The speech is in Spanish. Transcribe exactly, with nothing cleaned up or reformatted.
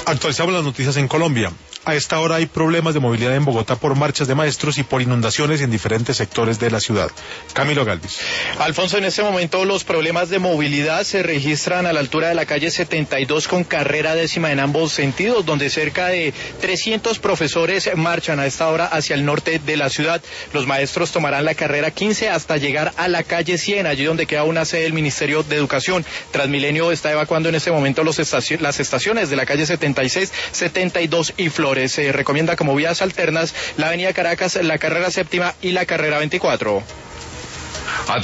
Actualizamos las noticias en Colombia. A esta hora hay problemas de movilidad en Bogotá por marchas de maestros y por inundaciones en diferentes sectores de la ciudad. Camilo Galvis. Alfonso, en este momento los problemas de movilidad se registran a la altura de la calle setenta y dos con carrera décima en ambos sentidos, donde cerca de trescientos profesores marchan a esta hora hacia el norte de la ciudad. Los maestros tomarán la carrera quince hasta llegar a la calle cien, allí donde queda una sede del Ministerio de Educación. Transmilenio está evacuando en este momento los estaci- las estaciones de la calle setenta y seis, setenta y dos y Flores. Se recomienda como vías alternas la avenida Caracas, la carrera séptima y la carrera veinticuatro.